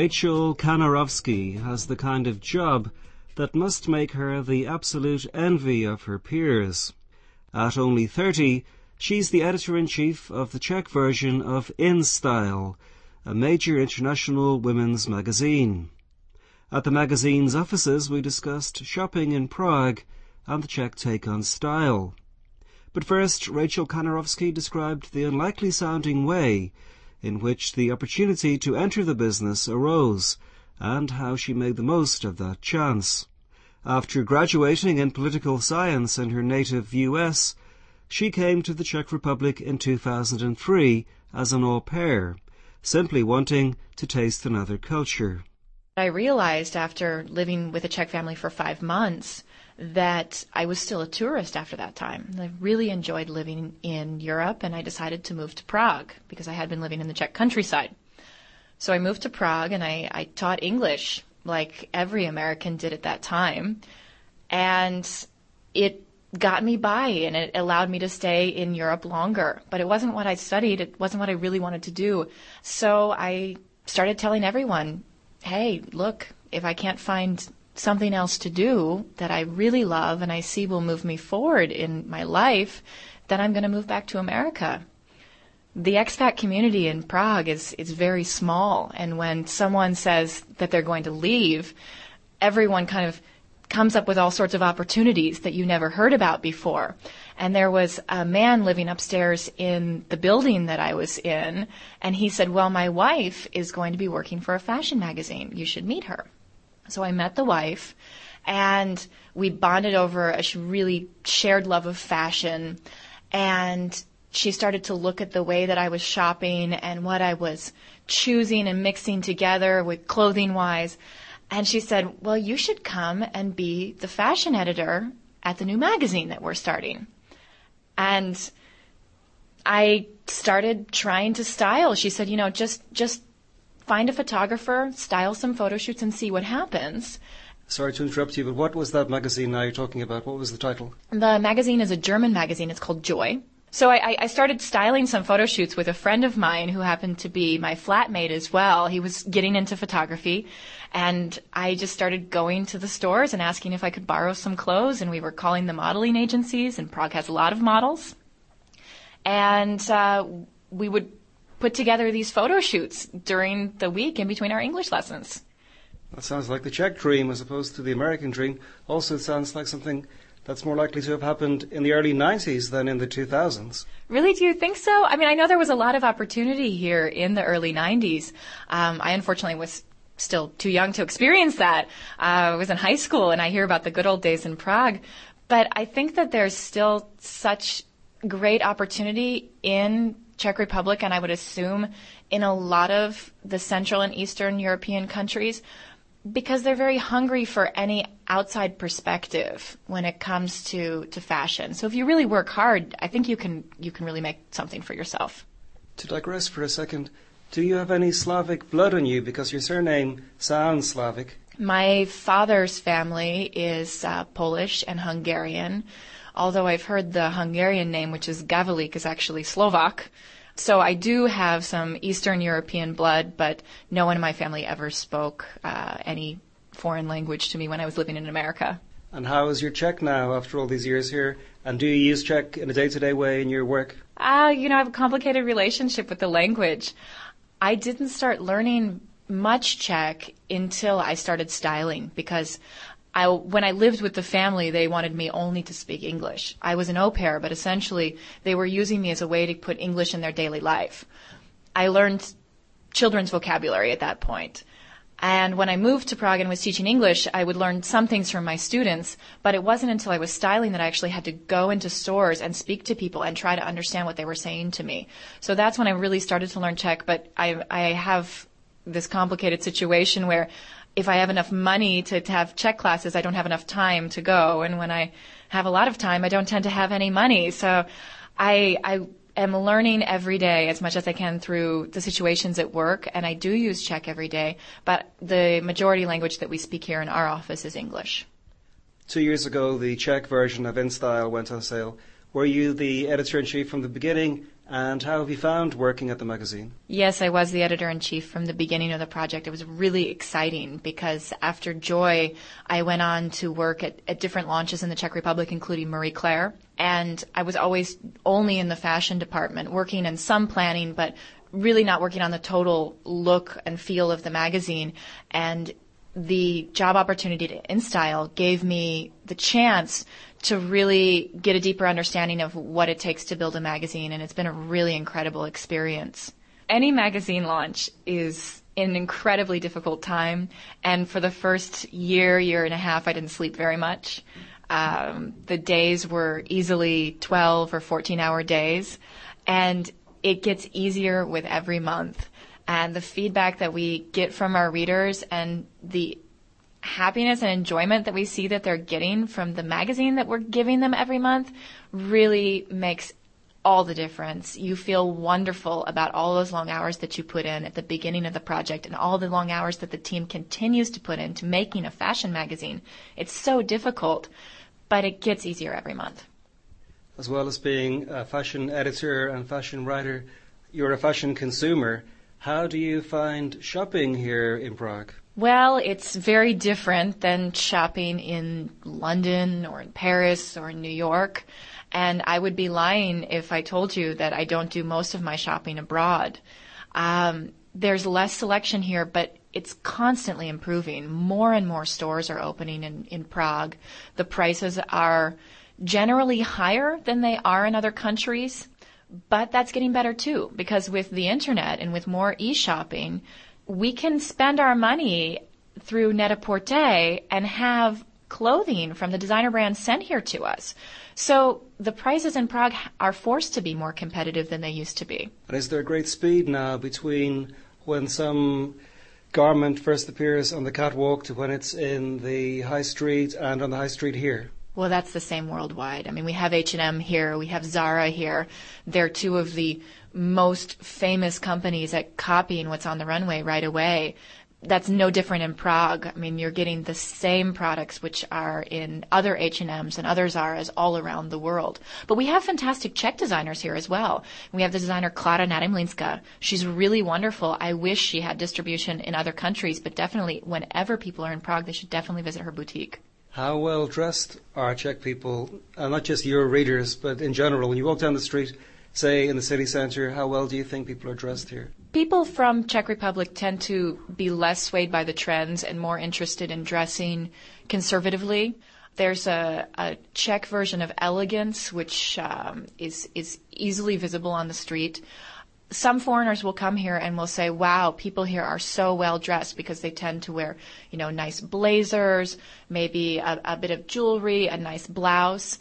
Rachel Kanarovsky has the kind of job that must make her the absolute envy of her peers. At only 30, she's the editor-in-chief of the Czech version of InStyle, a major international women's magazine. At the magazine's offices, we discussed shopping in Prague and the Czech take on style. But first, Rachel Kanarovsky described the unlikely-sounding way in which the opportunity to enter the business arose and how she made the most of that chance. After graduating in political science in her native US, she came to the Czech Republic in 2003 as an au pair, simply wanting to taste another culture. I realized after living with a Czech family for 5 months that I was still a tourist after that time. I really enjoyed living in Europe, and I decided to move to Prague because I had been living in the Czech countryside. So I moved to Prague, and I taught English like every American did at that time. And it got me by, and it allowed me to stay in Europe longer. But it wasn't what I studied. It wasn't what I really wanted to do. So I started telling everyone, hey, look, if I can't find something else to do that I really love and I see will move me forward in my life, then I'm going to move back to America. The expat community in Prague is very small, and when someone says that they're going to leave, everyone kind of comes up with all sorts of opportunities that you never heard about before. And there was a man living upstairs in the building that I was in, and he said, well, my wife is going to be working for a fashion magazine. You should meet her. So I met the wife, and we bonded over a really shared love of fashion, and she started to look at the way that I was shopping and what I was choosing and mixing together with clothing-wise. And she said, well, you should come and be the fashion editor at the new magazine that we're starting. And I started trying to style. She said, just find a photographer, style some photo shoots, and see what happens. Sorry to interrupt you, but what was that magazine now you're talking about? What was the title? The magazine is a German magazine. It's called Joy. So I started styling some photo shoots with a friend of mine who happened to be my flatmate as well. He was getting into photography, and I just started going to the stores and asking if I could borrow some clothes, and we were calling the modeling agencies, and Prague has a lot of models. And we would put together these photo shoots during the week in between our English lessons. That sounds like the Czech dream as opposed to the American dream. Also, it sounds like something that's more likely to have happened in the early 90s than in the 2000s. Really? Do you think so? I mean, I know there was a lot of opportunity here in the early 90s. I unfortunately was still too young to experience that. I was in high school, and I hear about the good old days in Prague. But I think that there's still such great opportunity in Czech Republic, and I would assume in a lot of the Central and Eastern European countries, because they're very hungry for any outside perspective when it comes to fashion. So if you really work hard, I think you can really make something for yourself. To digress for a second, do you have any Slavic blood in you? Because your surname sounds Slavic. My father's family is Polish and Hungarian, although I've heard the Hungarian name, which is Gavrilik, is actually Slovak. So I do have some Eastern European blood, but no one in my family ever spoke any foreign language to me when I was living in America. And how is your Czech now after all these years here? And do you use Czech in a day-to-day way in your work? I have a complicated relationship with the language. I didn't start learning much Czech until I started styling, because when I lived with the family, they wanted me only to speak English. I was an au pair, but essentially they were using me as a way to put English in their daily life. I learned children's vocabulary at that point. And when I moved to Prague and was teaching English, I would learn some things from my students, but it wasn't until I was styling that I actually had to go into stores and speak to people and try to understand what they were saying to me. So that's when I really started to learn Czech, but I have this complicated situation where if I have enough money to have Czech classes, I don't have enough time to go. And when I have a lot of time, I don't tend to have any money. So I am learning every day as much as I can through the situations at work. And I do use Czech every day. But the majority language that we speak here in our office is English. 2 years ago, the Czech version of InStyle went on sale. Were you the editor-in-chief from the beginning, And how have you found working at the magazine? Yes, I was the editor-in-chief from the beginning of the project. It was really exciting because after Joy, I went on to work at different launches in the Czech Republic, including Marie Claire. And I was always only in the fashion department, working in some planning, but really not working on the total look and feel of the magazine. And the job opportunity to InStyle gave me the chance to really get a deeper understanding of what it takes to build a magazine, and it's been a really incredible experience. Any magazine launch is an incredibly difficult time, and for the first year and a half, I didn't sleep very much. The days were easily 12 or 14-hour days, and it gets easier with every month. And the feedback that we get from our readers and the happiness and enjoyment that we see that they're getting from the magazine that we're giving them every month really makes all the difference. You feel wonderful about all those long hours that you put in at the beginning of the project and all the long hours that the team continues to put into making a fashion magazine. It's so difficult, but it gets easier every month. As well as being a fashion editor and fashion writer, you're a fashion consumer. How do you find shopping here in Prague? Well, it's very different than shopping in London or in Paris or in New York. And I would be lying if I told you that I don't do most of my shopping abroad. There's less selection here, but it's constantly improving. More and more stores are opening in Prague. The prices are generally higher than they are in other countries, but that's getting better too, because with the internet and with more e-shopping, we can spend our money through Net-a-Porter and have clothing from the designer brands sent here to us. So the prices in Prague are forced to be more competitive than they used to be. And is there a great speed now between when some garment first appears on the catwalk to when it's in the high street and on the high street here? Well, that's the same worldwide. I mean, we have H&M here, we have Zara here. They're two of the most famous companies at copying what's on the runway right away. That's no different in Prague. I mean, you're getting the same products which are in other H&Ms and other Zaras all around the world. But we have fantastic Czech designers here as well. We have the designer Klára Nadimlínska. She's really wonderful. I wish she had distribution in other countries, but definitely whenever people are in Prague, they should definitely visit her boutique. How well dressed are Czech people, not just your readers, but in general? When you walk down the street, say in the city centre, how well do you think people are dressed here? People from Czech Republic tend to be less swayed by the trends and more interested in dressing conservatively. There's a Czech version of elegance, which is easily visible on the street. Some foreigners will come here and will say, wow, people here are so well dressed, because they tend to wear, nice blazers, maybe a bit of jewelry, a nice blouse.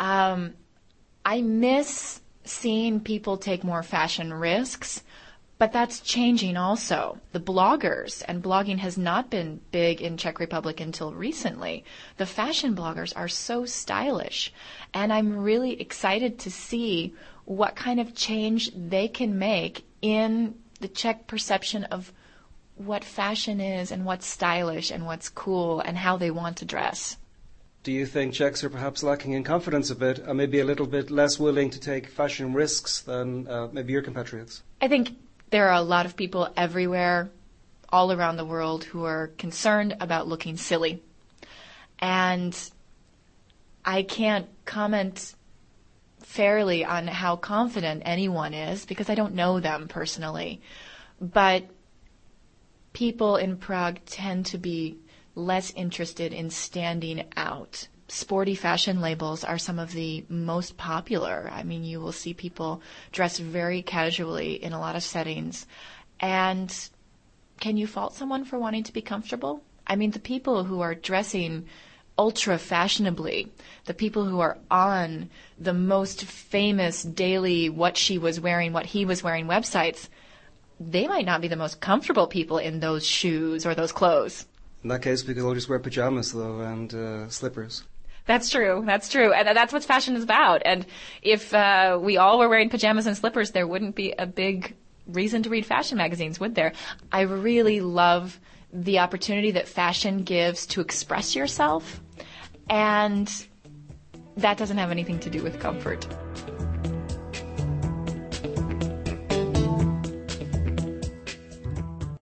I miss seeing people take more fashion risks, but that's changing also. The bloggers, and blogging has not been big in Czech Republic until recently. The fashion bloggers are so stylish, and I'm really excited to see what kind of change they can make in the Czech perception of what fashion is and what's stylish and what's cool and how they want to dress. Do you think Czechs are perhaps lacking in confidence a bit, and maybe a little bit less willing to take fashion risks than maybe your compatriots? I think there are a lot of people everywhere, all around the world, who are concerned about looking silly. And I can't comment fairly on how confident anyone is, because I don't know them personally. But people in Prague tend to be less interested in standing out. Sporty fashion labels are some of the most popular. I mean, you will see people dress very casually in a lot of settings. And can you fault someone for wanting to be comfortable? I mean, the people who are dressing ultra fashionably, the people who are on the most famous daily what she was wearing, what he was wearing websites, they might not be the most comfortable people in those shoes or those clothes. In that case, we could all just wear pajamas, though, and slippers. That's true. That's true. And that's what fashion is about. And if we all were wearing pajamas and slippers, there wouldn't be a big reason to read fashion magazines, would there? I really love the opportunity that fashion gives to express yourself. And that doesn't have anything to do with comfort.